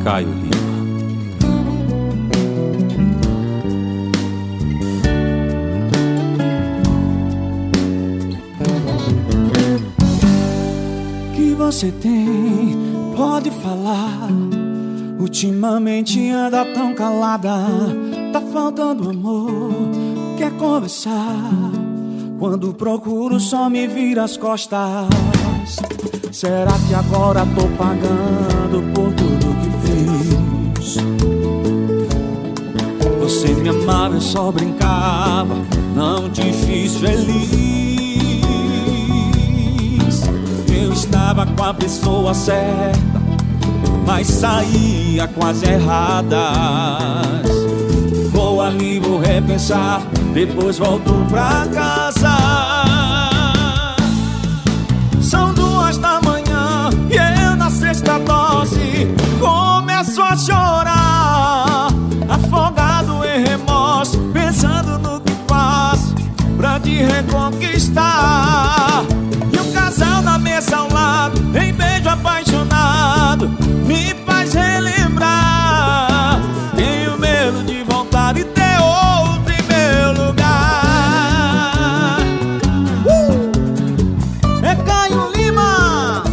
Caio Lima. Que você tem, pode falar. Ultimamente anda tão calada. Tá faltando amor, quer conversar. Quando procuro só me vira as costas. Será que agora tô pagando por tudo que fiz? Você me amava, eu só brincava, não te fiz feliz. Eu estava com a pessoa certa, mas saía com as erradas. Vou ali, vou repensar, depois volto pra casa. São 2 da manhã e eu na sexta dose começo a chorar, afogado em remorso, pensando no que faço pra te reconquistar. E o casal na mesa ao lado, em beijo apaixonado, me faz relembrar. Tenho medo de voltar e ter outro em meu lugar. É Caio Lima.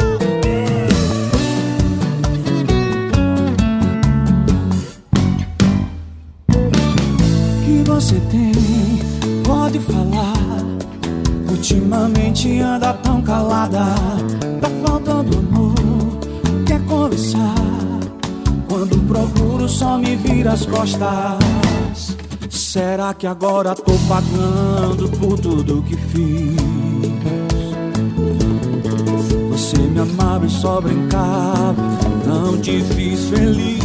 Que você tem, pode falar. Ultimamente anda tão calada. Tá faltando amor, quer conversar. Quando procuro só me vira as costas. Será que agora tô pagando por tudo que fiz? Você me amava e só brincava, não te fiz feliz.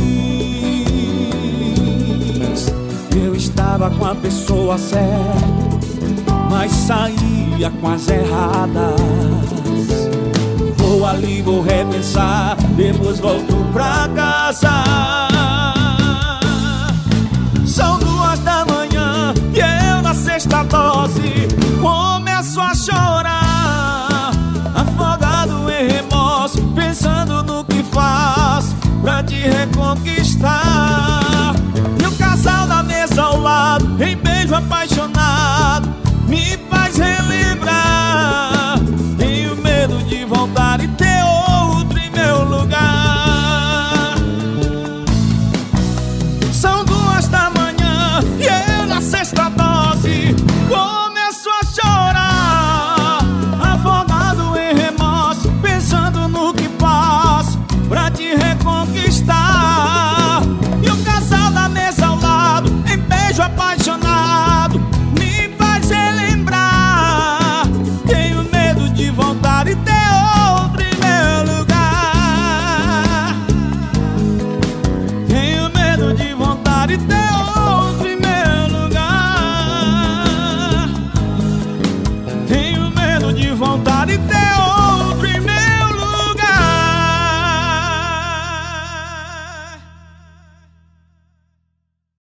Eu estava com a pessoa certa, mas saía com as erradas. Vou ali, vou repensar, depois volto pra casa. São 2 da manhã e eu na sexta dose começo a chorar, afogado em remorso, pensando no que faço pra te reconquistar. E o casal da mesa ao lado, em beijo apaixonado, me faz relembrar. Tenho medo de voltar e ter